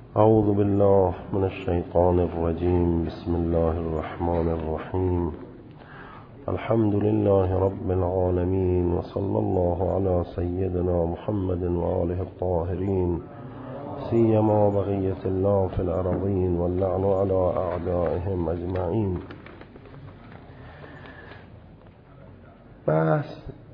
اعوذ بالله من الشیطان الرجیم. بسم الله الرحمن الرحیم. الحمد لله رب العالمین و صلی الله علی سیدنا محمد و آله الطاهرین، سیما بقیة الله فی الارضین واللعن علی اعدائهم اجمعین. بحث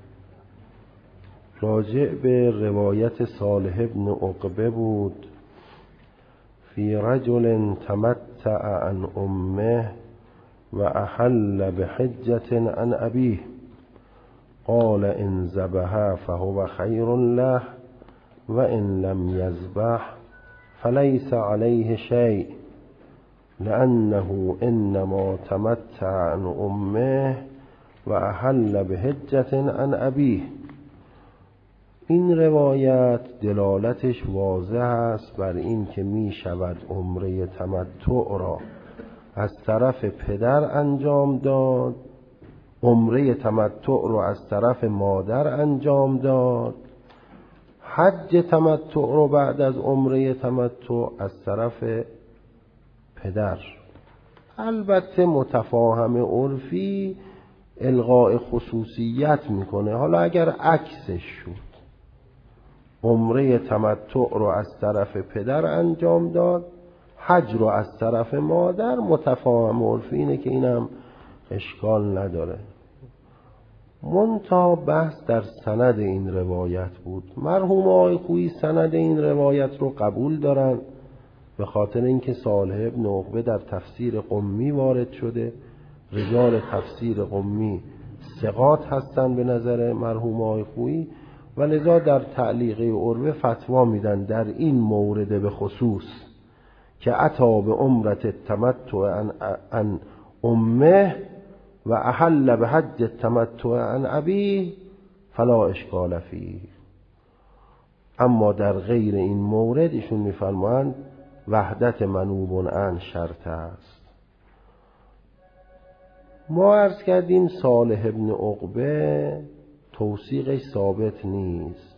راجع به روایت صالح بن عقبه بود. فی رجل تمتع عن امه و احل بحجة عن ابیه قال ان ذبح فهو خیر له و ان لم یذبح فلیس علیه شیء لانه انما تمتع عن امه و احل بحجة عن ابیه. این روایت دلالتش واضح است بر این که می شود عمره تمتع را از طرف پدر انجام داد، عمره تمتع را از طرف مادر انجام داد، حج تمتع را بعد از عمره تمتع از طرف پدر. البته متفاهم عرفی الغاء خصوصیت میکنه. حالا اگر عکسش شد، عمره تمتع رو از طرف پدر انجام داد، حج رو از طرف مادر، متفاهم عرفی اینه که اینم اشکال نداره. منتها بحث در سند این روایت بود. مرحوم آقای خویی سند این روایت رو قبول دارن به خاطر اینکه صالح بن عقبه در تفسیر قمی وارد شده. رجال تفسیر قمی ثقات هستن به نظر مرحوم آقای خویی و لذا در تعلیقه عروه فتوا میدن در این مورد به خصوص که عطا به عمرت التمتع عن امه و احل به حج التمتع عن ابیه فلا اشکال فیه. اما در غیر این مورد ایشون میفرمایند وحدت منوب عن شرط است. ما عرض کردیم صالح بن عقبه توثیقش ثابت نیست.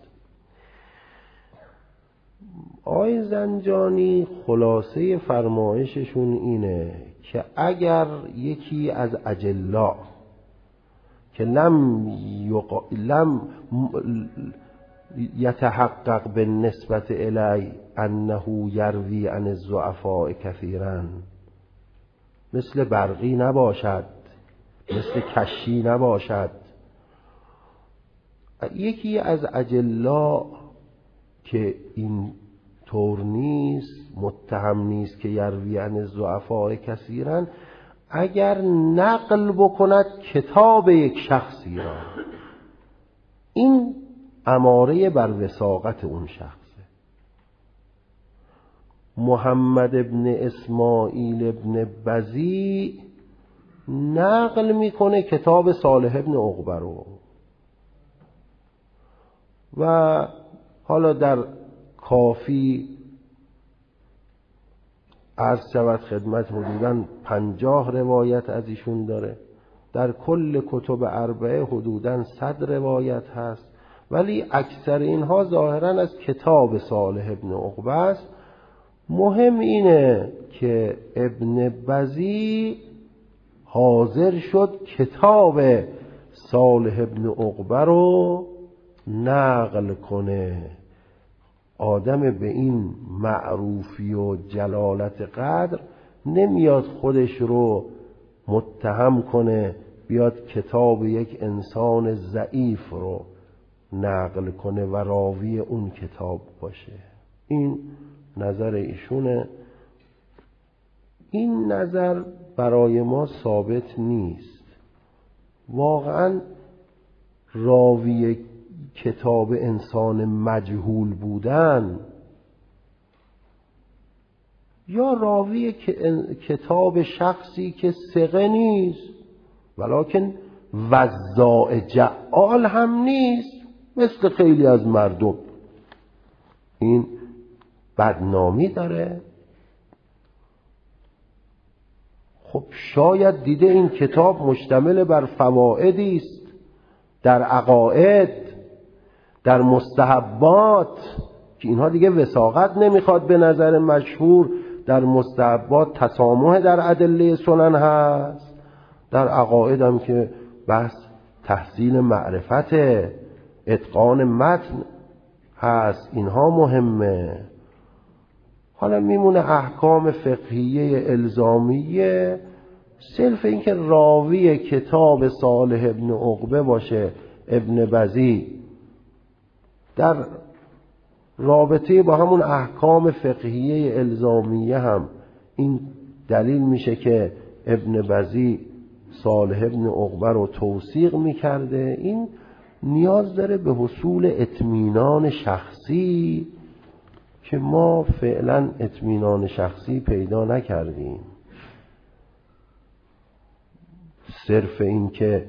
آقای زنجانی خلاصه فرمایششون اینه که اگر یکی از اجلا که لم یتحقق بالنسبة الی انه یروی عن الضعفاء کثیرا، مثل برقی نباشد، مثل کشی نباشد، یکی از اجلا که این طور نیست، متهم نیست که یروی عن الضعفاء کثیرا، اگر نقل بکند کتاب یک شخصی را، این اماره بر وثاقت اون شخصه. محمد ابن اسماعیل ابن بزیع نقل میکنه کتاب صالح ابن عقبه رو و حالا در کافی عرض شود خدمت حدوداً 50 روایت از ایشون داره. در کل کتب اربعه حدوداً 100 روایت هست، ولی اکثر اینها ظاهراً از کتاب صالح ابن عقبه است. مهم اینه که ابن بزیع حاضر شد کتاب صالح ابن عقبه رو نقل کنه. آدم به این معروفی و جلالت قدر نمیاد خودش رو متهم کنه بیاد کتاب یک انسان ضعیف رو نقل کنه و راوی اون کتاب باشه. این نظر ایشونه. این نظر برای ما ثابت نیست. واقعا راوی کتاب انسان مجهول بودن یا راوی کتاب شخصی که ثقه نیست ولکن وضاع جعال هم نیست، مثل خیلی از مردم، این بدنامی داره. خب شاید دیده این کتاب مشتمل بر فوائدی است، در عقاید، در مستحبات، که اینها دیگه وثاقت نمیخواد. به نظر مشهور در مستحبات تسامح در ادله سنن هست، در عقاید هم که بحث تحصیل معرفت، اتقان متن هست، اینها مهمه. حالا میمونه احکام فقهیه الزامیه، صرف این که راوی کتاب صالح ابن عقبه باشه ابن بزی، در رابطه با همون احکام فقهیه الزامیه هم این دلیل میشه که ابن بزی صالح ابن عقبه رو توثیق میکرده. این نیاز داره به حصول اطمینان شخصی که ما فعلا اطمینان شخصی پیدا نکردیم. صرف این که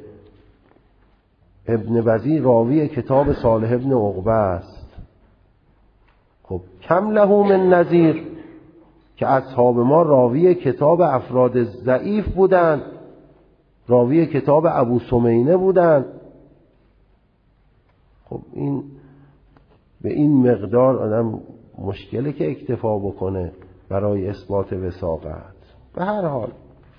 ابن بزی راوی کتاب صالح ابن عقبه است، خب کم له من نظیر که اصحاب ما راوی کتاب افراد ضعیف بودند، راوی کتاب ابو سمینه بودند. خب این به این مقدار آدم مشکله که اکتفا بکنه برای اثبات وثاقت. به هر حال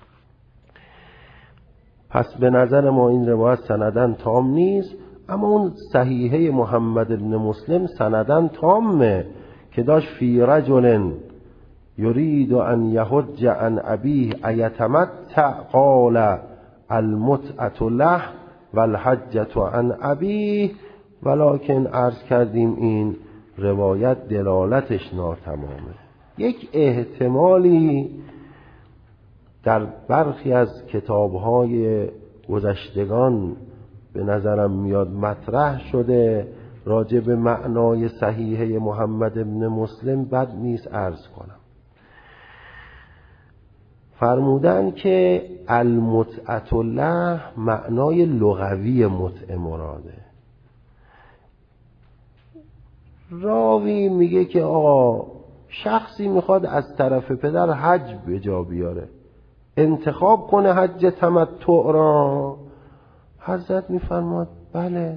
پس به نظر ما این روایت سندن تام نیست، اما اون صحیحه محمد بن مسلم سندن تامه که داشت فی رجل یرید ان یحج عن ابیه ایتمتع قال المتعة له والحجة عن ابیه، ولکن عرض کردیم این روایت دلالتش ناتمامه. یک احتمالی در برخی از کتاب‌های گذشتگان به نظرم میاد مطرح شده راجع به معنای صحیحه محمد بن مسلم، بد نیست عرض کنم. فرمودن که المتعة له معنای لغوی متعه مراده. راوی میگه که آقا شخصی میخواد از طرف پدر حج به جا بیاره، انتخاب کنه حج تمتع را. حضرت میفرماد بله،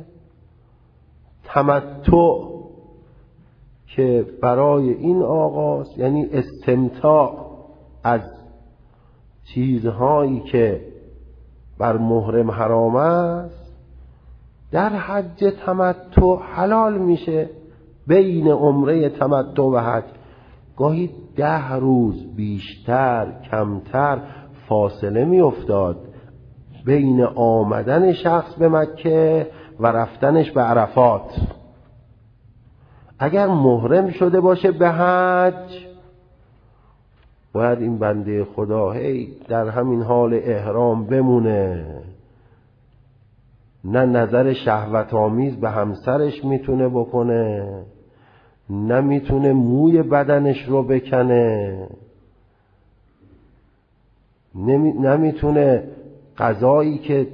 تمتع که برای این آقاست، یعنی استمتاع از چیزهایی که بر محرم حرام است، در حج تمتع حلال میشه. بین عمره تمتع و حج گاهی 10 روز بیشتر کمتر فاصله می افتاد بین آمدن شخص به مکه و رفتنش به عرفات. اگر محرم شده باشه به حج، باید این بنده خدا هی در همین حال احرام بمونه، نه نظر شهوت آمیز به همسرش میتونه بکنه، نه میتونه موی بدنش رو بکنه، نمیتونه غذایی که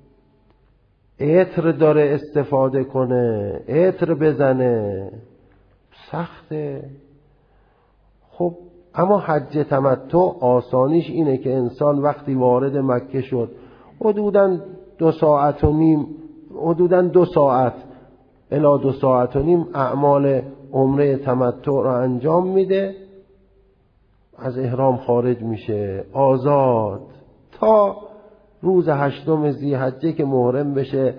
عطر داره استفاده کنه، عطر بزنه، سخته. خب اما حج تمتع آسانیش اینه که انسان وقتی وارد مکه شد حدوداً 2 ساعت و نیم، حدوداً 2 ساعت الی 2 ساعت و نیم اعمال عمره تمتع رو انجام میده، از احرام خارج میشه آزاد تا روز 8 ذی‌حجه که محرم بشه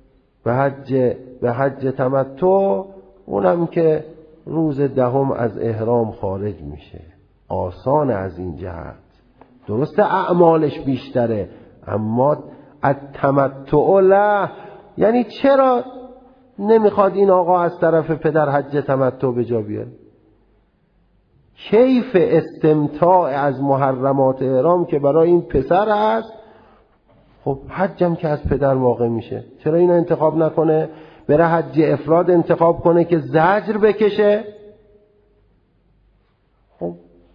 به حج تمتع، اونم که روز 10 از احرام خارج میشه. آسان از این جهت، درسته اعمالش بیشتره، اما التمتع له، یعنی چرا نمیخواد این آقا از طرف پدر حج تمتع به جا بیاره؟ کیف استمتاع از محرمات احرام که برای این پسر هست، خب حجم که از پدر واقع میشه، چرا اینو انتخاب نکنه بره حج افراد انتخاب کنه که زجر بکشه؟ خب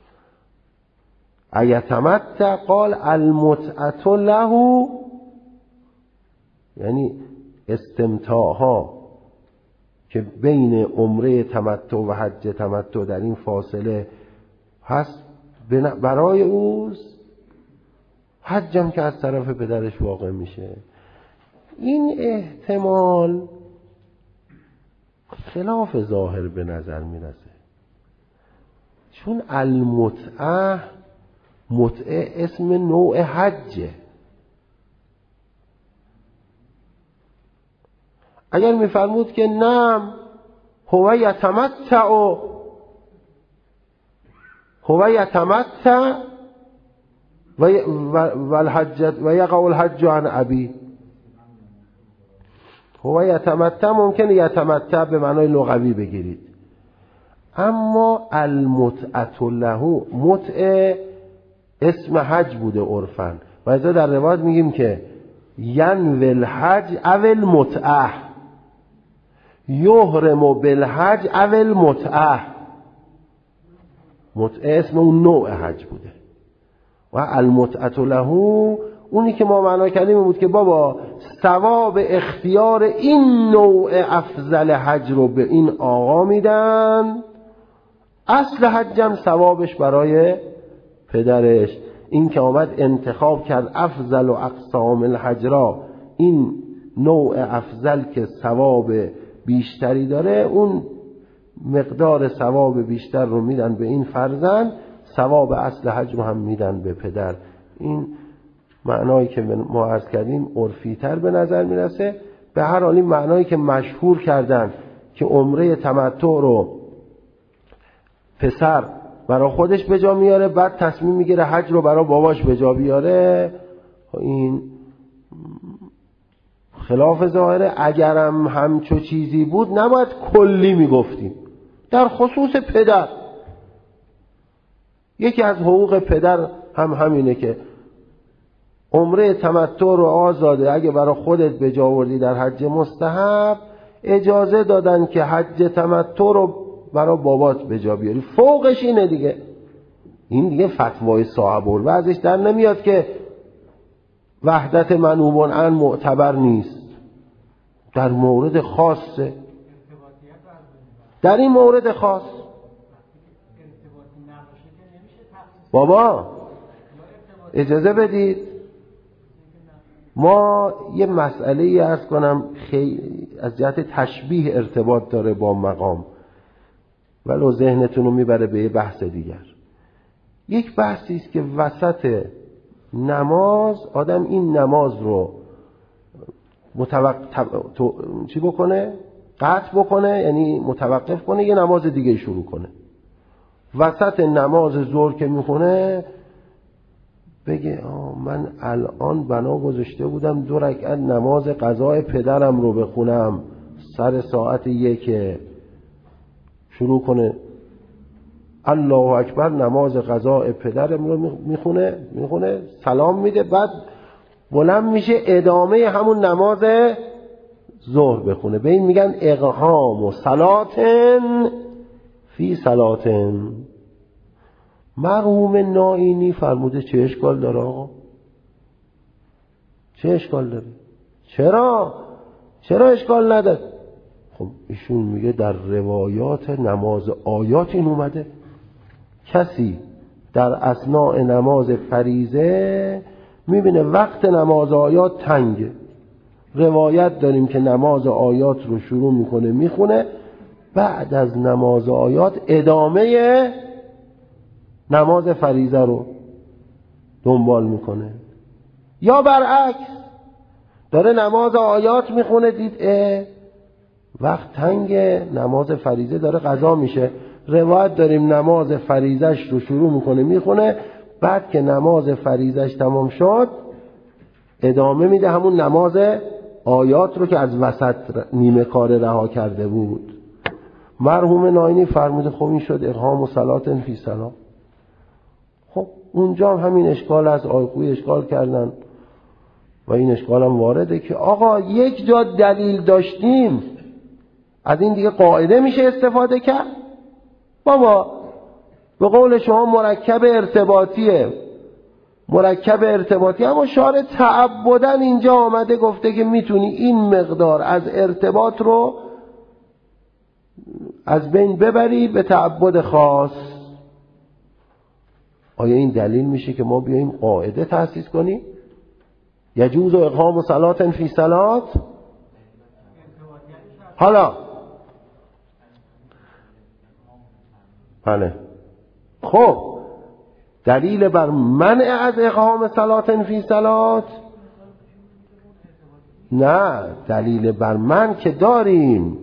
ایتمتع قال المتعة له، یعنی استمتاع ها که بین عمره تمتع و حج تمتع در این فاصله هست برای اوست، حجم که از طرف پدرش واقع میشه. این احتمال خلاف ظاهر به نظر میرسه، چون متعه اسم نوع حجه. اگر میفرمود که نم هو یتمتع و یقع الحج عن ابی، هو یتمتع ممکنه یتمتع به معنای لغوی بگیرید، اما المتعة له، متعه اسم حج بوده عرفاً و از در روایت میگیم که ینوی الحج او المتعه، یحرم بالحج او المتعه. متعه اسم اون نوع حج بوده و المتعة له اونی که ما معنا کردیم بود که بابا ثواب اختیار این نوع افضل حج رو به این آقا میدن، اصل حجم ثوابش برای پدرش. این که آمد انتخاب کرد افضل و اقسام الحج را، این نوع افضل که ثواب بیشتری داره، اون مقدار ثواب بیشتر رو میدن به این فرزند، ثواب اصل حج رو هم میدن به پدر. این معنایی که ما عرض کردیم عرفی تر به نظر میرسه. به هر حال این معنایی که مشهور کردن که عمره تمتع رو پسر برای خودش به جا میاره، بعد تصمیم میگیره حج رو برای باباش به جا بیاره، این خلاف ظاهره. اگرم همچو چیزی بود نباید کلی میگفتیم. در خصوص پدر، یکی از حقوق پدر هم همینه که عمره تمتع رو آزاده اگه برای خودت به جا آوردی در حج مستحب، اجازه دادن که حج تمتع رو برای بابات به جا بیاری. فوقش اینه دیگه، این دیگه فتوای صاحب الوضعش در نمیاد که وحدت منوب عن معتبر نیست، در مورد خاصه، در این مورد خاص. بابا اجازه بدید ما یه مسئله عرض کنم خیلی از جهت تشبیه ارتباط داره با مقام، ولو ذهنتون رو میبره به یه بحث دیگر. یک بحثی است که وسط نماز آدم این نماز رو چی بکنه؟ قطع بکنه، یعنی متوقف کنه، یه نماز دیگه شروع کنه. وسط نماز ظهر که میخونه بگه من الان بنا گذاشته بودم 2 رکعت نماز قضای پدرم رو بخونم، سر ساعت 1 شروع کنه الله اکبر نماز قضای پدرم رو میخونه، سلام میده، بعد بلند میشه ادامه همون نماز ظهر بخونه. به این میگن اقهام و صلاتن فی صلاتن. مرحوم نائینی فرموده چه اشکال داره آقا؟ چه اشکال داره؟ چرا اشکال نداره؟ خب ایشون میگه در روایات نماز آیات این اومده کسی در اثناء نماز فریضه میبینه وقت نماز آیات تنگه، روایت داریم که نماز آیات رو شروع میکنه میخونه، بعد از نماز آیات ادامه نماز فریضه رو دنبال میکنه. یا برعکس داره نماز آیات میخونه، دید وقت تنگ، نماز فریضه داره قضا میشه، روایت داریم نماز فریضهش رو شروع میکنه میخونه، بعد که نماز فریضهش تمام شد ادامه میده همون نماز آیات رو که از وسط نیمه کار رها کرده بود. مرحوم نائینی فرموده خب این شد اقهام و صلات فی صلات. خب اونجا همین اشکال از آیخوی اشکال کردن و این اشکال هم وارده که آقا یک جا دلیل داشتیم از این دیگه قاعده میشه استفاده کرد. بابا به قول شما مرکب ارتباطی اما شارع تعبدن اینجا آمده گفته که میتونی این مقدار از ارتباط رو از بین ببری به تعبد خاص. آیا این دلیل میشه که ما بیاییم قاعده تأسیس کنیم؟ یجوز اقام صلات فی صلات؟ حالا بله. خب دلیل بر منع از اقام صلات فی صلات؟ نه، دلیل بر من که داریم.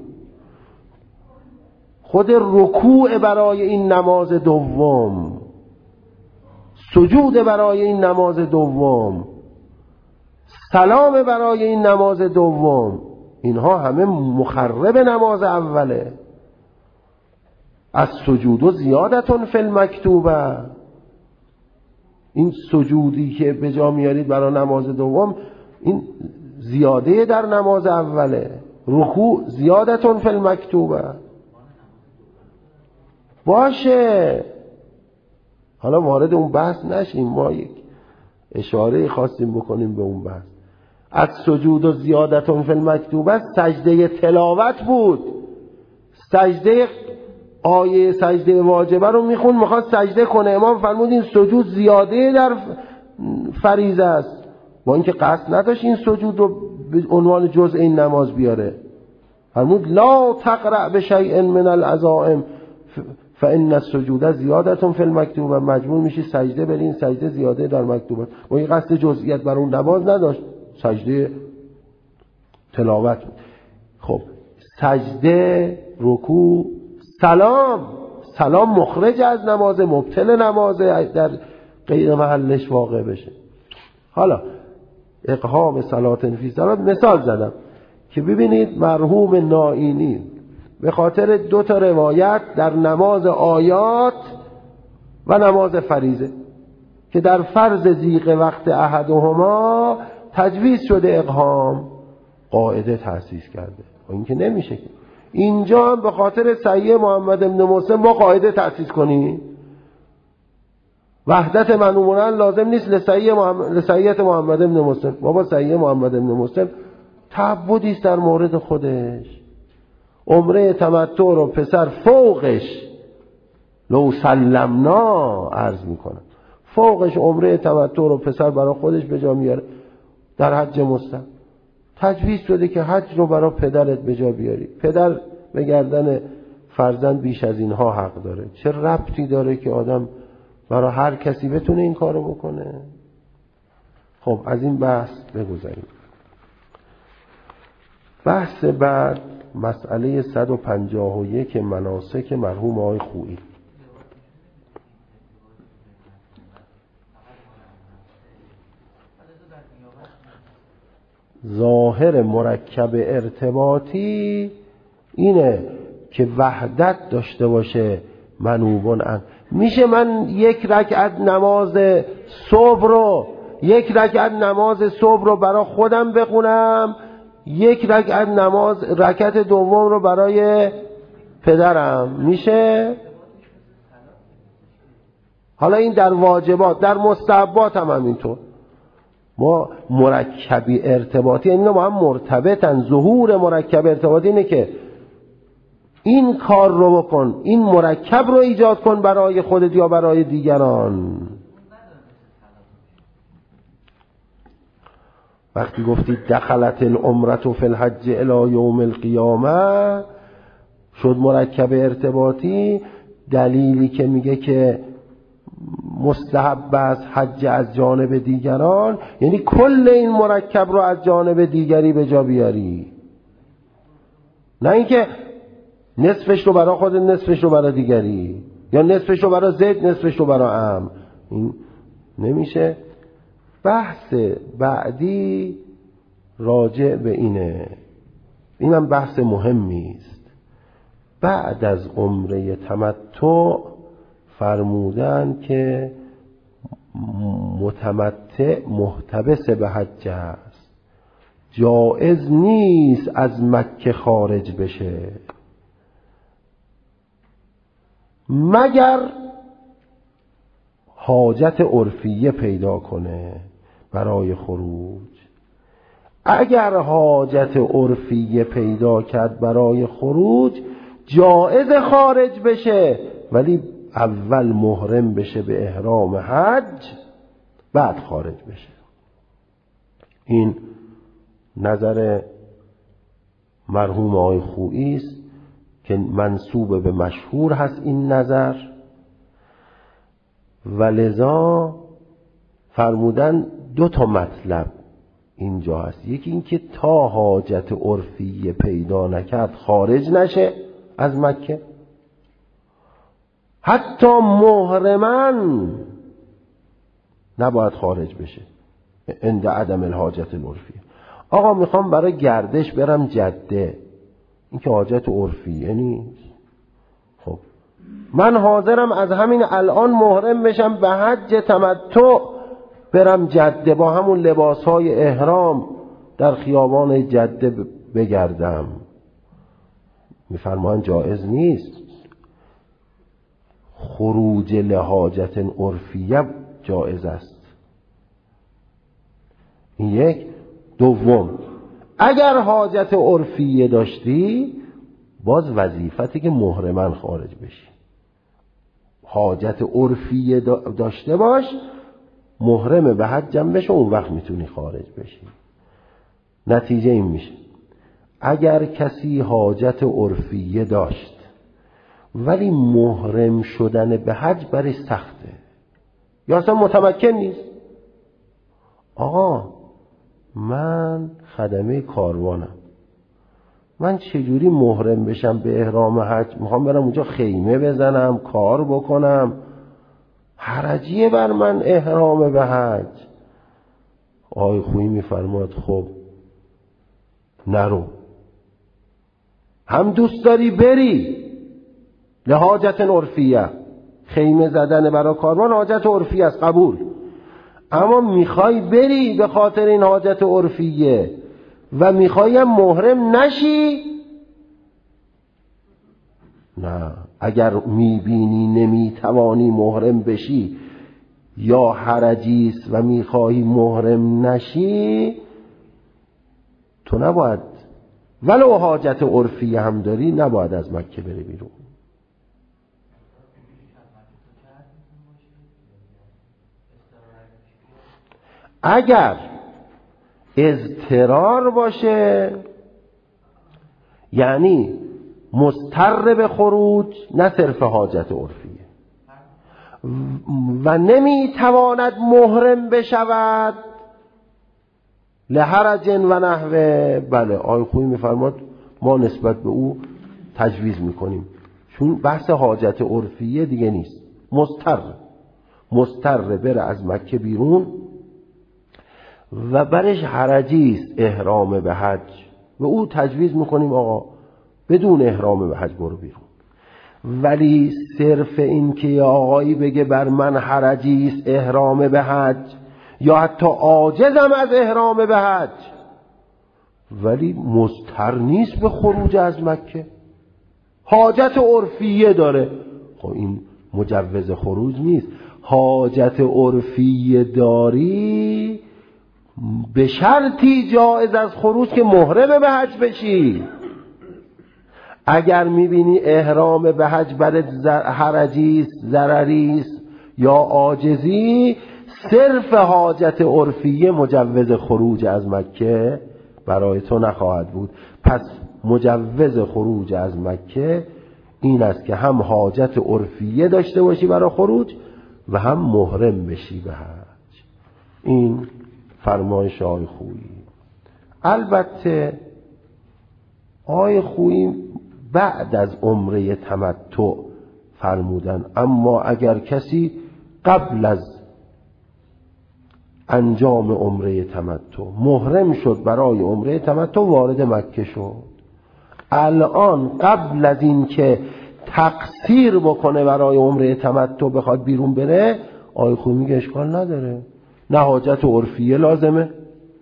خود رکوع برای این نماز دوم، سجود برای این نماز دوم، سلام برای این نماز دوم، اینها همه مخرب نماز اوله. از سجود و زیادتون فی المکتوبه، این سجودی که به جا میارید برای نماز دوم این زیاده در نماز اوله. رکوع زیادتون فی المکتوبه باشه. حالا وارد اون بحث نشیم، ما یک اشاره خواستیم بکنیم به اون بحث. از سجود و زیادتون فی المکتوبه سجده تلاوت بود، سجده آیه سجده واجبه رو میخواد سجده کنه، امام فرمود این سجود زیاده در فریضه است، با اینکه قصد نداشت این سجود رو به عنوان جزء این نماز بیاره. فرمود لا تقرأ بشیء من العزائم فان السجود زیادتون فی المکتوبه، مجبور میشی سجده برین، سجده زیاده در مکتوبه. و این قصد جزئیات بر اون نماز نداشت، سجده تلاوت. خب سجده، رکوع، سلام مخرج از نماز، مبطل نماز در غیر محلش واقع بشه. حالا اقام صلات فی صلات مثال زدم که ببینید مرحوم نائینی به خاطر 2 تا روایت در نماز آیات و نماز فریضه که در فرض ضیق وقت احدهما تجویز شده اقام، قاعده تأسیس کرده. و این که نمیشه که اینجا هم به خاطر صحیح محمد بن مسلم ما قاعده تأسیس کنیم. وحدت منومونن لازم نیست لصحیح محمد بن مسلم. بابا صحیح محمد بن مسلم تعبدی است در مورد خودش. عمره تمتع رو پسر فوقش لو سلمنا عرض میکنم، فوقش عمره تمتع رو پسر برای خودش به جا میاره در حج مستقیم. تجویز شده که حج رو برای پدرت به جا بیاری. پدر به گردن فرزند بیش از اینها حق داره. چه ربطی داره که آدم برای هر کسی بتونه این کارو بکنه؟ خب از این بحث بگذاریم. بحث بعد مسئله 151 مناسک مرحوم آقای خویی. ظاهر مرکب ارتباطی اینه که وحدت داشته باشه منوبون ان. میشه من یک رکعت نماز صبح رو برای خودم بخونم، یک رکعت دوم رو برای پدرم؟ میشه؟ حالا این در واجبات، در مستحبات هم همینطور. ما مرکبی ارتباطی اینا با هم مرتبطن. ظهور مرکب ارتباطی اینه که این کار رو بکن، این مرکب رو ایجاد کن برای خودت یا برای دیگران. وقتی گفتی دخلت العمرة فی الحج الی یوم القیامه شد مرکب ارتباطی. دلیلی که میگه که مستحب است حج از جانب دیگران، یعنی کل این مرکب رو از جانب دیگری به جا بیاری، نه اینکه نصفش رو برای خود، نصفش رو برای دیگری، یا نصفش رو برای زید، نصفش رو برای عم. این نمیشه. بحث بعدی راجع به اینه، اینم بحث مهمی است. بعد از عمره تمتع فرمودن که متمتع محتبس به حج است، جایز نیست از مکه خارج بشه مگر حاجت عرفیه پیدا کنه برای خروج. اگر حاجت عرفیه پیدا کرد برای خروج جایز خارج بشه، ولی اول محرم بشه به احرام حج، بعد خارج بشه. این نظر مرحوم آقای خویی است که منسوب به مشهور هست این نظر، و لذا فرمودن 2 مطلب اینجا هست. یکی این که تا حاجت عرفی پیدا نکرد خارج نشه از مکه، حتی محرمن نباید خارج بشه عند عدم الحاجت العرفی. آقا میخوام برای گردش برم جده، این که حاجت عرفی یعنی خب من حاضرم از همین الان محرم بشم به حج تمتع برم جده، با همون لباسهای احرام در خیابان جده بگردم. میفرمان جایز نیست. خروج لحاجت عرفیه جایز است. این یک. دوم، اگر حاجت عرفیه داشتی باز وظیفتی که محرمن خارج بشی. حاجت عرفیه داشته باش، محرم به حجم بشه، اون وقت میتونی خارج بشی. نتیجه این میشه اگر کسی حاجت عرفیه داشت ولی محرم شدن به حج برای سخته یا اصلا متمکن نیست، آقا من خدمه کاروانم، من چجوری محرم بشم به احرام حج؟ میخوام برم اونجا خیمه بزنم، کار بکنم، حرجیه بر من احرام به حج. آقای خویی میفرماد خب نرو. هم دوست داری بری لحاجت عرفیه، خیمه زدن برای کاروان حاجت عرفی است، قبول، اما میخوای بری به خاطر این حاجت عرفیه و میخوایم محرم نشی؟ نه. اگر میبینی نمیتوانی محرم بشی یا حرجیست و میخوای محرم نشی، تو نباید، ولو حاجت عرفیه هم داری، نباید از مکه بری بیرون. اگر اضطرار باشه، یعنی مضطر به خروج، نه صرف حاجت عرفیه، و نمیتواند محرم بشود لحرج و نحوه، بله آقای خویی میفرماد ما نسبت به او تجویز میکنیم، چون بحث حاجت عرفیه دیگه نیست، مضطر بره از مکه بیرون و برش حرجی است احرام به حج، و او تجویز میکنیم آقا بدون احرام به حج برو بیرون. ولی صرف این که یا آقایی بگه بر من حرجی است احرام به حج، یا حتی عاجزم از احرام به حج ولی مضطر نیست به خروج از مکه، حاجت عرفیه داره، خب این مجوز خروج نیست. حاجت عرفیه داری به شرطی جایز از خروج که محرم به حج بشی. اگر میبینی احرام به حج برای حرجیست، ضرریست یا عاجزی، صرف حاجت عرفیه مجوز خروج از مکه برای تو نخواهد بود. پس مجوز خروج از مکه این است که هم حاجت عرفیه داشته باشی برای خروج و هم محرم بشی به حج. این فرمایش آقای خویی. البته آقای خویی بعد از عمره تمتع فرمودن، اما اگر کسی قبل از انجام عمره تمتع محرم شد برای عمره تمتع، وارد مکه شد، الان قبل از این که تقصیر بکنه برای عمره تمتع بخواد بیرون بره، آقای خویی میگه اشکال نداره، نه حاجت عرفیه لازمه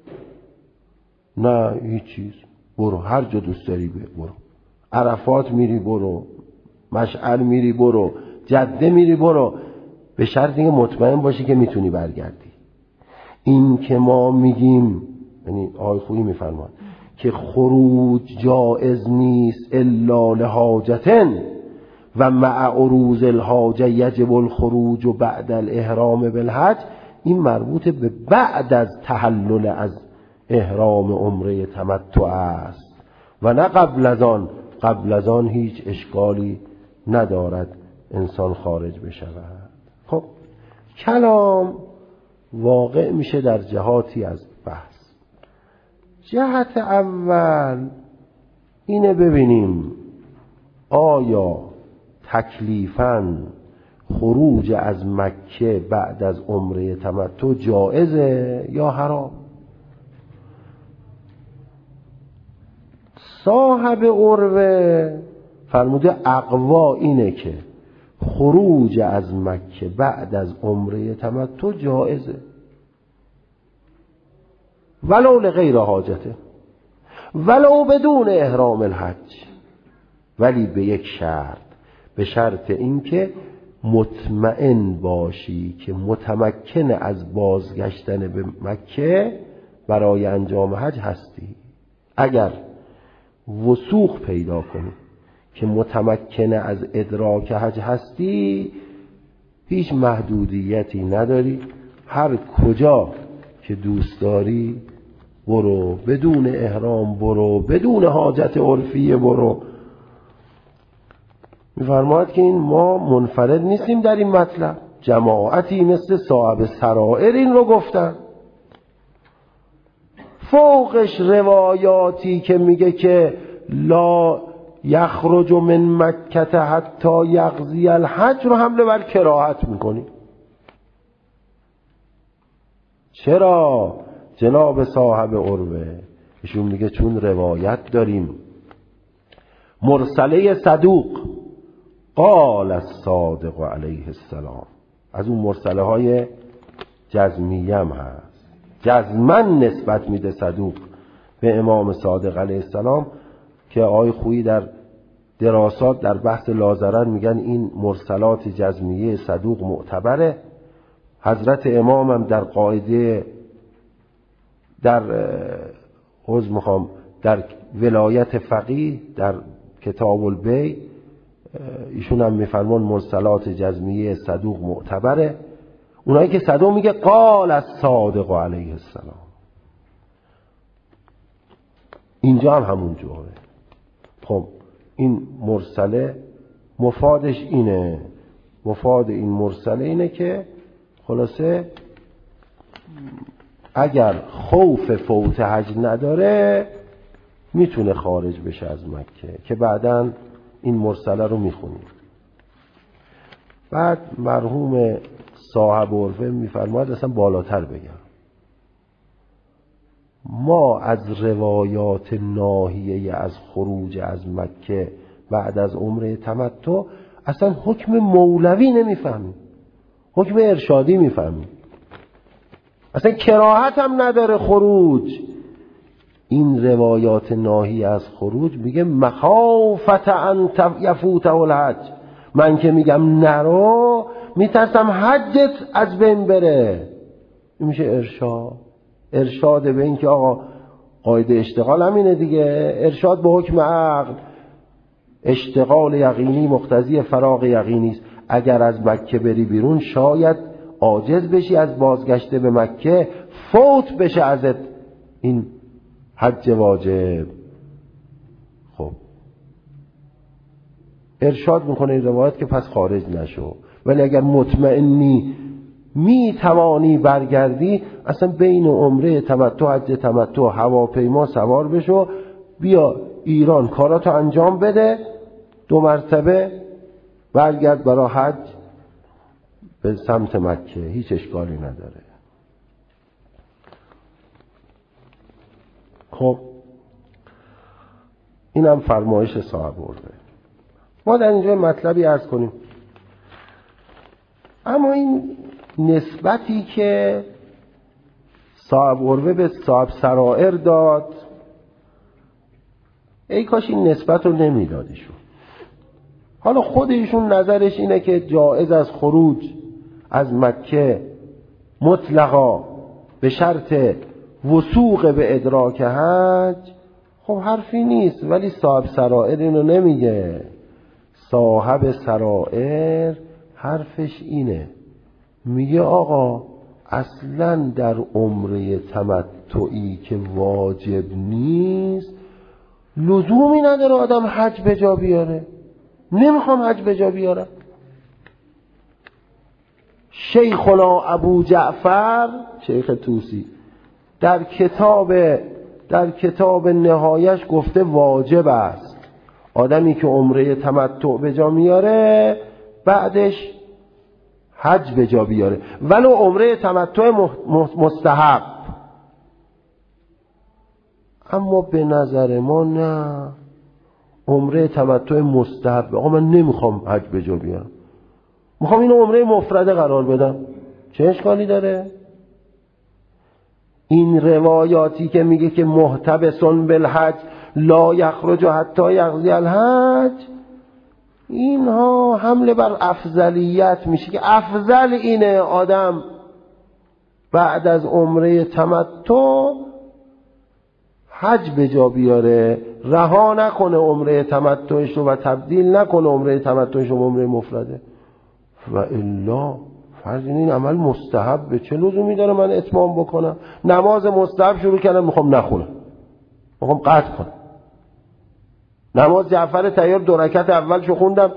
نه هیچ چیز، برو هر جا دوست داری برو، عرفات میری برو، مشعر میری برو، جده میری برو، به شرطی که مطمئن باشی که میتونی برگردی. این که ما میگیم، یعنی آقای خویی میفرمان که خروج جائز نیست الا لحاجتن و مع عروض الحاجه یجب الخروج و بعد الاحرام بالحج، این مربوط به بعد از تحلل از احرام عمره تمتع است و نه قبل از آن. قبل از آن هیچ اشکالی ندارد انسان خارج بشود. خب کلام واقع میشه در جهاتی از بحث. جهت اول اینه ببینیم آیا تکلیفاً خروج از مکه بعد از عمره تمتع جایزه یا حرام؟ صاحب عروه فرموده اقوا اینه که خروج از مکه بعد از عمره تمتع جایزه ولو لغیر حاجته، ولو بدون احرام الحج، ولی به یک شرط، به شرط اینکه مطمئن باشی که متمکن از بازگشتن به مکه برای انجام حج هستی. اگر وثوق پیدا کنی که متمکن از ادراک حج هستی، هیچ محدودیتی نداری، هر کجا که دوست داری برو، بدون احرام برو، بدون حاجت عرفیه برو. می‌فرماید که این ما منفرد نیستیم در این مطلب، جماعتی مثل صاحب سرائر این رو گفتن. فوقش روایاتی که میگه که لا یخرج من مکه حتی یقضی الحج رو حمله بر کراهت میکنی. چرا؟ جناب صاحب عروه ایشون میگه چون روایت داریم مرسله صدوق قال الصادق علیه السلام، از اون مرسله های جزمیه هم هست، جزمن نسبت میده صدوق به امام صادق علیه السلام، که آقای خویی در دراسات در بحث لازرر میگن این مرسلات جزمیه صدوق معتبره. حضرت امام هم در قاعده در در ولایت فقیه در کتاب البیع ایشون هم میفرمان مرسلات جزمیه صدوق معتبره. اونایی که صدوق میگه قال الصادق علیه السلام، اینجا هم همون جوره. خب این مرسله مفادش اینه، مفاد این مرسله اینه که خلاصه اگر خوف فوت حج نداره میتونه خارج بشه از مکه، که بعداً این مرسله رو میخونیم. بعد مرحوم صاحب عرفه میفرماید اصلا بالاتر بگم، ما از روایات ناهیه از خروج از مکه بعد از عمره تمتع اصلا حکم مولوی نمیفهمیم، حکم ارشادی میفهمیم، اصلا کراهت هم نداره خروج. این روایات ناهیه از خروج میگه مخافت ان یفوته الحج، من که میگم نرو میترسم حجت از بین بره. این میشه ارشاد به این که آقا قاعده اشتغال همینه دیگه، ارشاد به حکم عقل. اشتغال یقینی مقتضی فراغ یقینی است. اگر از مکه بری بیرون شاید عاجز بشی از بازگشته به مکه، فوت بشه ازت این حج واجب. خب ارشاد میکنه این روایت که پس خارج نشو، ولی اگر مطمئنی میتوانی برگردی، اصلا بین عمره تمتع حج تمتع هواپیما سوار بشو، بیا ایران کاراتو انجام بده، 2 مرتبه برگرد برای حج به سمت مکه، هیچ اشکالی نداره. خب اینم فرمایش صاحب عروه. ما در اینجا مطلبی عرض کنیم، اما این نسبتی که صاحب عروه به صاحب سرائر داد، ای کاش این نسبت رو نمیدادیشون. حالا خود ایشون نظرش اینه که جایز از خروج از مکه مطلقا به شرط وثوق به ادراک حج. خب حرفی نیست، ولی صاحب سرائر اینو نمیگه. صاحب سرائر حرفش اینه، میگه آقا اصلا در عمره تمتعی که واجب نیست لزومی نداره آدم حج به جا بیاره. نمیخوام حج به جا بیارم. شیخنا ابو جعفر شیخ طوسی در کتاب نهایش گفته واجب است آدمی که عمره تمتع به جا میاره بعدش حج به جا بیاره، ولو عمره تمتع مستحب. اما به نظر ما نه، عمره تمتع مستحب. آقا من نمیخوام حج به جا بیارم، میخوام اینو عمره مفرده قرار بدم، چه اشکالی داره؟ این روایاتی که میگه که محتبسون بالحج لا یخرج حتی یقضی الحج، اینها حمله بر افضلیت میشه که افضل اینه آدم بعد از عمره تمتع حج به جا بیاره، رها نکنه عمره تمتعش رو و تبدیل نکنه عمره تمتعش رو عمره مفرده. و الا فرض این عمل مستحب، چه لزومی داره من اتمام بکنم؟ نماز مستحب شروع کردم میخوام نخونم، میخوام قطع کنم. نماز جعفر طیار 2 رکعت اولشو خوندم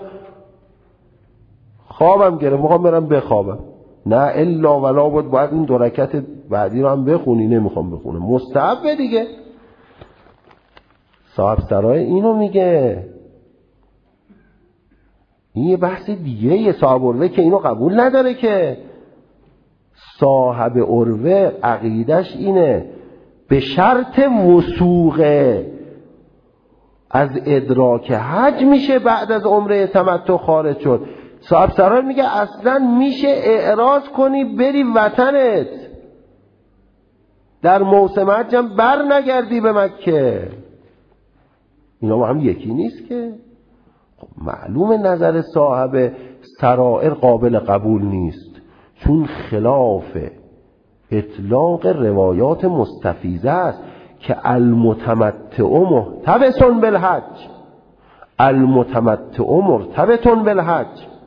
خوابم گرفت، میخوام برم بخوابم. نه الا ولا بود باید این 2 رکعت بعدی رو هم بخونی. نمیخوام بخونم، مستحب دیگه. صاحب سرای اینو میگه. این یه بحث دیگه. یه صاحب عروه که اینو قبول نداره، که صاحب عروه عقیدش اینه به شرط وثوق از ادراک حج میشه بعد از عمره تمتع خارج شد. صاحب سرای میگه اصلا میشه اعراض کنی بری وطنت، در موسم حج هم بر نگردی به مکه. اینا با هم یکی نیست که. معلوم نظر صاحب سرائر قابل قبول نیست، چون خلاف اطلاق روایات مستفیضه است که المتمتع محتبس بالحج، المتمتع مرتبط بالحج.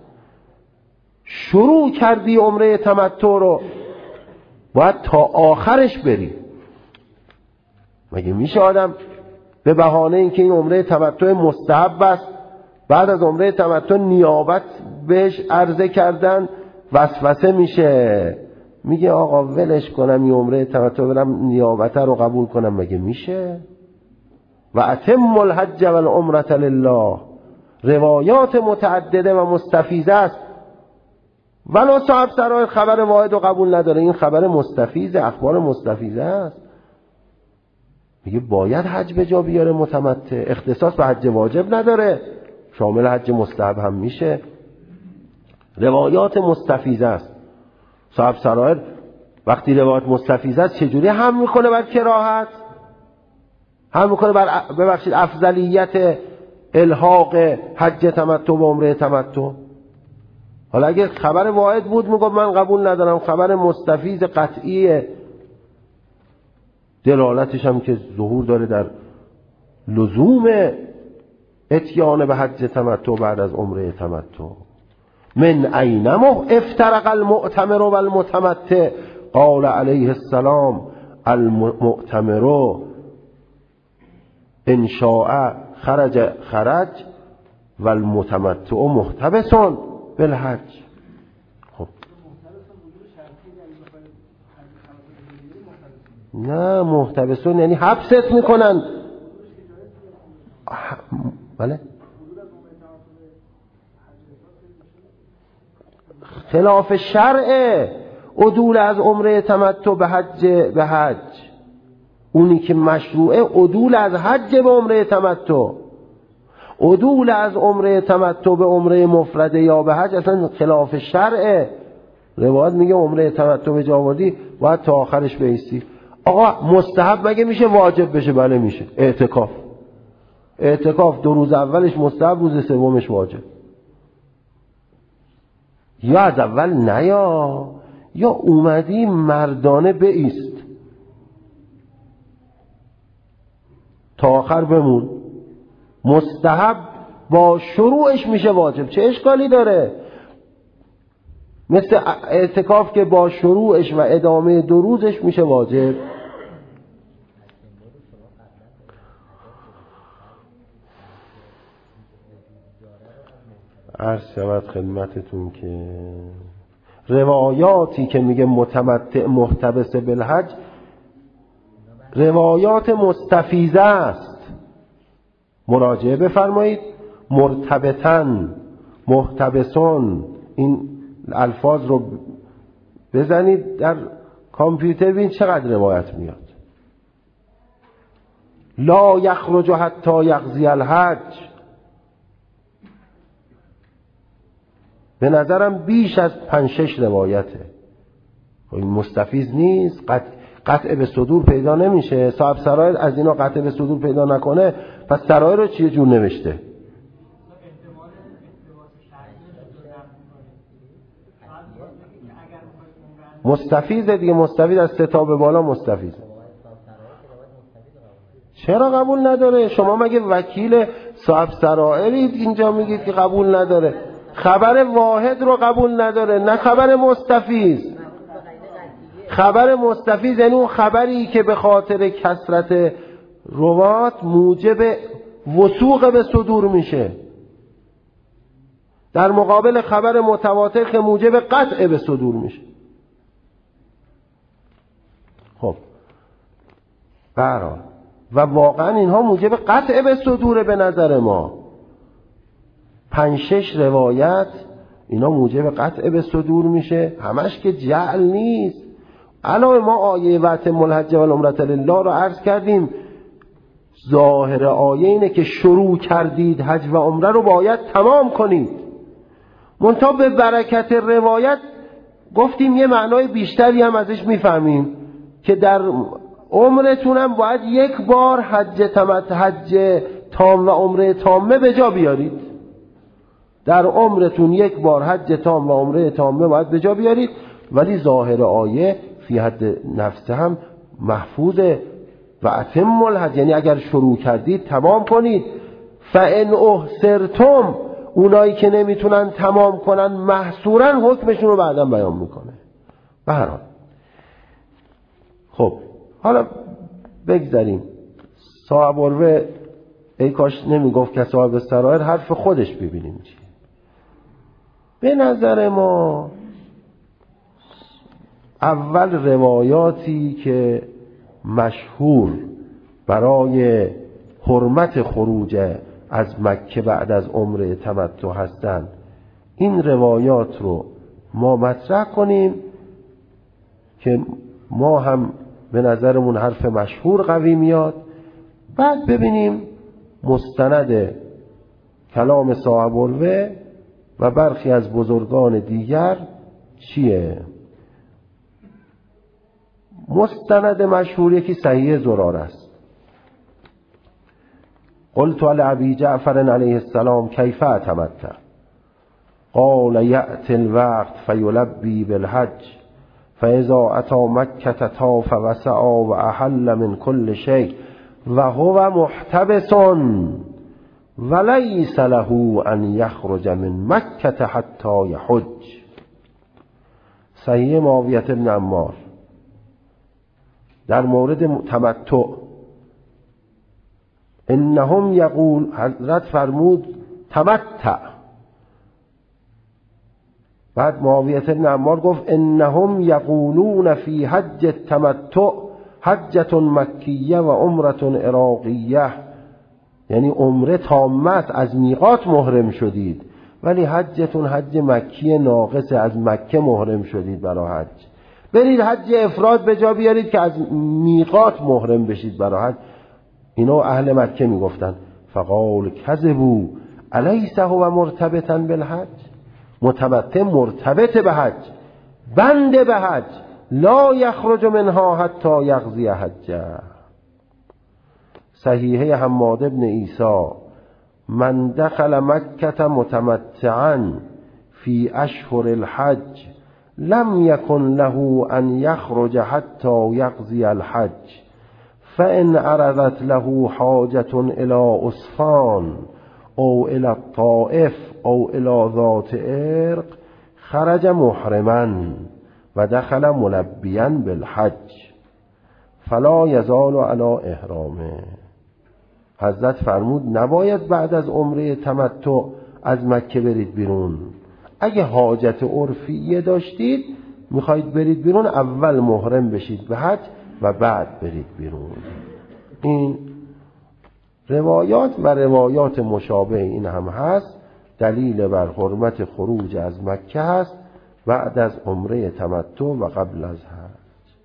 شروع کردی عمره تمتع رو باید تا آخرش بری. مگه میشه آدم به بهانه اینکه این عمره تمتع مستحب است بعد از عمره تمتع نیابت بهش عرضه کردن وسوسه میشه، میگه آقا ولش کنم این عمره تمتع برم نیابت رو قبول کنم؟ مگه میشه؟ و اتم الحج والعمره لله. روایات متعدده و مستفیضه است، ولو صاحب سرای خبر واحد رو قبول نداره. این خبر مستفیضه، اخبار مستفیضه است. میگه باید حج به جا بیاره متمتع، اختصاص به حج واجب نداره، شامل حج مستحب هم میشه. روایات مستفیضه است. صاحب سرایر وقتی روایات مستفیضه است چجوری هم میکنه بر کراهت؟ هم میکنه بر افضلیت الحاق حج تمتع و عمره تمتع. حالا اگه خبر واحد بود میگم من قبول ندارم، خبر مستفیض قطعی دلالتش هم که ظهور داره در لزوم اتیان به حج تمتع بعد از عمره تمتع. من اینم افترق المؤتمر و المتمتع قال علیه السلام المؤتمر ان شاء خرج و المتمتع محتبس بالحج. خب نه، محتبسون یعنی حبست میکنن. بله خلاف شرع عدول از عمره تمتع به حج. اونی که مشروعه عدول از حج به عمره تمتع. عدول از عمره تمتع به عمره مفرده یا به حج اصلا خلاف شرع. روایت میگه عمره تمتع به جا آوردی باید تا آخرش بایستی. آقا مستحب مگه میشه واجب بشه؟ بله میشه. اعتکاف 2 روز اولش مستحب، روز سومش واجب. یا از اول نیا، یا اومدی مردانه بایست تا آخر بمون. مستحب با شروعش میشه واجب، چه اشکالی داره؟ مثل اعتکاف که با شروعش و ادامه 2 روزش میشه واجب. عرض شود خدمتتون که روایاتی که میگه متمتع محتبس بالحج روایات مستفیضه است. مراجعه بفرمایید. مرتبطن، محتبسون، این الفاظ رو بزنید در کامپیوتر ببین چقدر روایت میاد. لا یخرج حتی یقضی الحج. به نظرم بیش از 5-6 روایته. این مستفیض نیست، قطع به صدور پیدا نمیشه. صاحب سرایر از اینا قطع به صدور پیدا نکنه پس سرایر رو چیه جور نوشته؟ مستفیض دیگه. مستفیض از 3 تا به بالا مستفیض. چرا قبول نداره؟ شما مگه وکیل صاحب سرائرید اینجا میگید که قبول نداره؟ خبر واحد رو قبول نداره، نه خبر مستفیض. خبر مستفیض یعنی اون خبری که به خاطر کثرت روات موجب وثوق به صدور میشه، در مقابل خبر متواتر که موجب قطع به صدور میشه. خب برای و واقعا اینها موجب قطع به صدور به نظر ما. 5-6 روایت اینا موجب قطع به صدور میشه. همش که جعل نیست. علاوه ما آیه واتم الحج والعمرة لله رو عرض کردیم. ظاهر آیه اینه که شروع کردید حج و عمره رو باید تمام کنید. منتها به برکت روایت گفتیم یه معنای بیشتری هم ازش میفهمیم که در عمرتون هم باید 1 بار حج تام و عمره تامه به جا بیارید. در عمرتون 1 بار حج تام و عمره تامه باید به جا بیارید. ولی ظاهر آیه فی حد نفسه هم محفوظه. و اتم الحج یعنی اگر شروع کردید تمام کنید. فان احصرتم اونایی که نمیتونن تمام کنن محصورا حکمشون رو بعدا بیان میکنه. به هر حال خب حالا بگذاریم. صاحب الروه ای کاش نمیگفت که صاحب سرایر حرف خودش ببینیم چیه. به نظر ما اول روایاتی که مشهور برای حرمت خروج از مکه بعد از عمره تمتع هستند، این روایات رو ما مطرح کنیم که ما هم به نظرمون حرف مشهور قوی میاد. بعد ببینیم مستند کلام صاحب الروه و برخی از بزرگان دیگر چیه. مستند مشهور یکی صحیح زراره است. قلت لأبي جعفر علیه السلام کیف اتمتع؟ قال یأتی الوقت فیلبی بالحج فاذا اتى مکة طاف وسعى واحل من كل شيء وهو محتبس وليس له ان يخرج من مکة حتى يحج. صحیح معاویة بن عمار در مورد تمتع. انهم یقول حضرت فرمود تمتع. بعد معاویة بن عمار گفت انهم یقولون فی حج التمتع حجة مکیه و عمرة عراقیه. یعنی عمره تامت از میقات محرم شدید ولی حجتون حج مکی ناقص از مکه محرم شدید برای حج. برید حج افراد به جا بیارید که از میقات محرم بشید برای حج. اینو اهل مکه میگفتن. فقال کذبوا الیس هو مرتبطا بالحج؟ متمتع مرتبط به حج، بند به حج. لا یخرج منها حتی یقضی حجه. صحیحه حماد بن عیسی من دخل مکة متمتعا فی اشهر الحج لم يكن له ان يخرج حتى يقضي الحج فإن عرضت له حاجة إلى أسفان أو إلى الطائف أو إلى ذات عرق خرج محرما ودخل ملبيا بالحج فلا يزال على احرامه. حضرت فرمود نباید بعد از عمره تمتع از مکه برید بیرون. اگه حاجت عرفیه داشتید میخواید برید بیرون، اول محرم بشید به حج و بعد برید بیرون. این روایات و روایات مشابه این هم هست. دلیل بر حرمت خروج از مکه هست بعد از عمره تمتع و قبل از حج.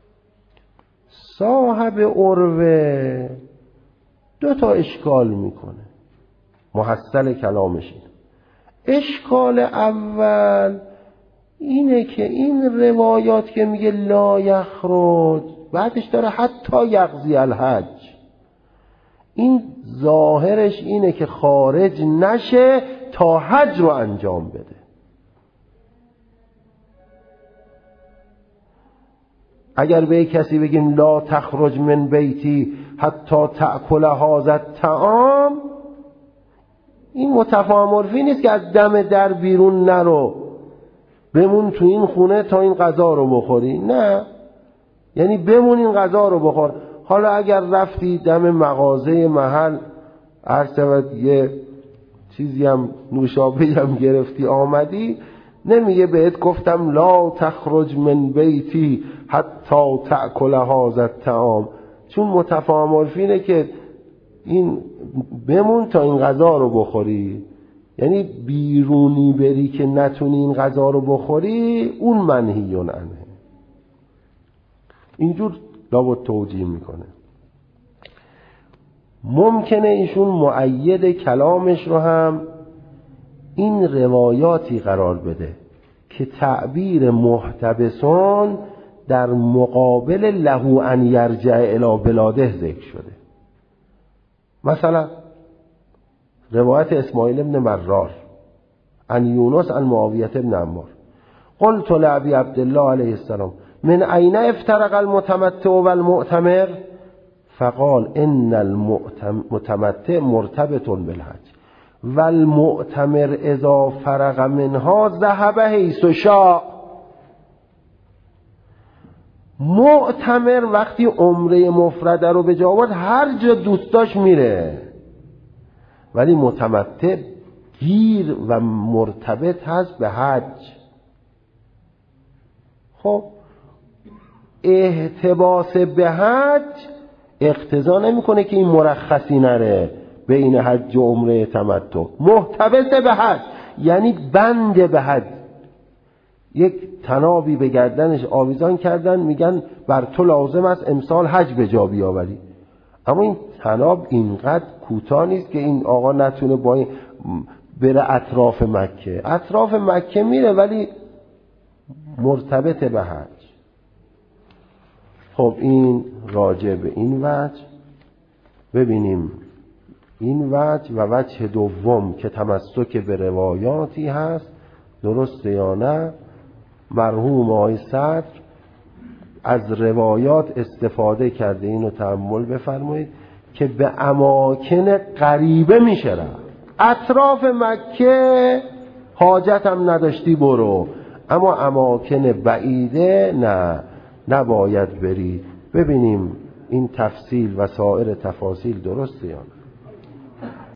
صاحب عروه 2 اشکال میکنه. محصل کلامش اینه. اشکال اول اینه که این روایات که میگه لا یخرج، بعدش داره حتی یقضی الحج، این ظاهرش اینه که خارج نشه تا حج رو انجام بده. اگر به کسی بگیم لا تخرج من بیتی حتی تأکل هذا الطعام، این متفاهم عرفی نیست که از دم در بیرون نرو، بمون تو این خونه تا این غذا رو بخوری. نه، یعنی بمون این غذا رو بخور. حالا اگر رفتی دم مغازه محل، عرض یه چیزی هم نوشابه‌ای هم گرفتی آمدی، نمیگه بهت گفتم لا تخرج من بیتی حتی تأکل هذا الطعام، چون متفاهم عرفی اینه که این بمون تا این غذا رو بخوری. یعنی بیرونی بری که نتونی این غذا رو بخوری، اون منهی عنه. اینجور لابد توجیه میکنه. ممکنه ایشون مؤید کلامش رو هم این روایاتی قرار بده که تعبیر محتبسون در مقابل له ان یرجع الی بلاده ذکر شده. مثلا روایت اسماعیل ابن مرار عن یونس عن معاویه ابن عمار قلت لابی عبدالله علیه السلام من این افترق المتمتع والمعتمر فقال ان المتمتع مرتبط بالحج والمعتمر اذا فرغ منها ذهب حیث شاء. معتمر وقتی عمره مفرده رو به جا آورد هر جا دوست داشت میره، ولی متمتع گیر و مرتبط هست به حج. خب احتباس به حج اقتضا نمیکنه که این مرخصی نره بین حج و عمره تمتع. محتبس به حج یعنی بند به حج. یک تنابی به گردنش آویزان کردن، میگن بر تو لازم است امسال حج به جا بیاوری، اما این تناب اینقدر کوتاه نیست که این آقا نتونه با این بره اطراف مکه. اطراف مکه میره ولی مرتبط به حج. خب این راجع به این وجه. ببینیم این وجه و وجه دوم که تمسک به روایاتی هست درسته یا نه. مرحوم آقای صدر از روایات استفاده کرده، اینو تأمل بفرمایید که به اماکن قریبه میشه رفت. اطراف مکه حاجت هم نداشتی برو، اما اماکن بعیده نه، نباید بری. ببینیم این تفصیل و سایر تفاصیل درسته یا نه.